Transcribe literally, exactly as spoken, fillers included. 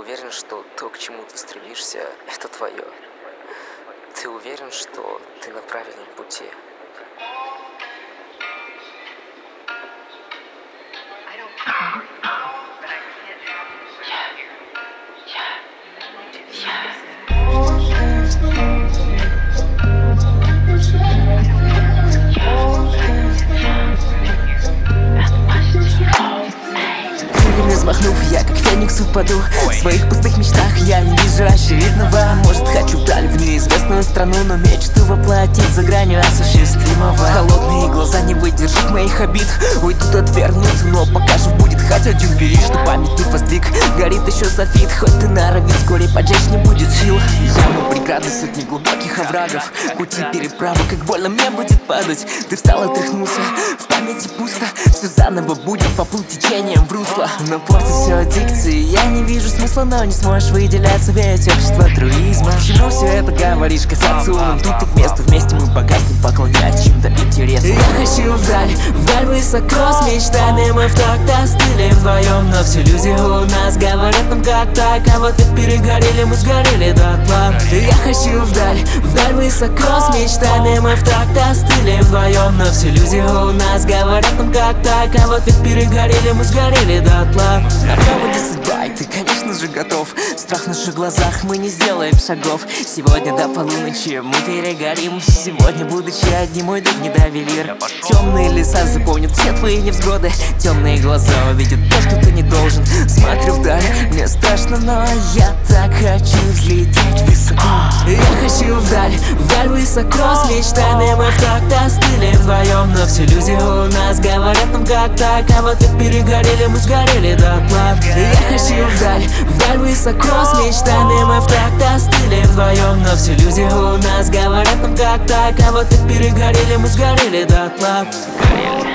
уверен, что то, к чему ты стремишься, это твое. Ты уверен, что ты на правильном пути. Крыльями взмахнув, я как феникс упаду. В своих пустых мечтах я не вижу очевидного. Может, хочу вдаль в неизвестную страну, но мечту воплотить за гранью осуществимого. Холодные глаза не выдержат моих обид, уйдут, отвернутся, но пока жив будет хоть один берег, что памятник воздвиг. Горит еще софит, хоть ты норовит, вскоре поджечь не будет сил. Ямы, преграды, сотни глубоких оврагов, пути переправы, как больно мне будет падать. Ты встал и тряхнулся, в памяти пусто, все заново будет поплыть течением в русло. Но портит все дикции, я не вижу смысла, но не сможешь выделяться, ведь общество труизма. Чему все это говоришь, касаться умом? Тут их место, вместе мы погаснем, поклоняясь чем-то интересным. Я хочу вдаль, вдаль высоко, с мечтами мы в такт остыли вдвоем. Но все люди у нас говорят нам как так, а вот ведь перегорели, мы сгорели дотла. Я хочу вдаль, вдаль высоко, с мечтами мы в такт остыли вдвоем. Но все люди у нас говорят нам как так, а вот ведь перегорели, мы сгорели дотла. На проводе судьба, и ты, конечно же, готов. Страх в наших глазах, мы не сделаем шагов. Сегодня до полуночи мы перегорим. Сегодня, будучи одни, мой дух не довелир. Темные леса заполнят все твои невзгоды. Темные глаза увидят то, что ты не должен. Смотрю вдаль, мне страшно, но я так хочу взлететь высоко. Я хочу вдаль, вдаль высоко, с мечтами мы в такт остыли вдвоем. Но все люди у нас говорят нам как так, а вот ведь перегорели, мы сгорели дотла. Я хочу вдаль, вдаль высоко, с мечтами мы в такт остыли вдвоем. Но все люди у нас говорят нам как так, а вот ведь перегорели, мы сгорели дотла.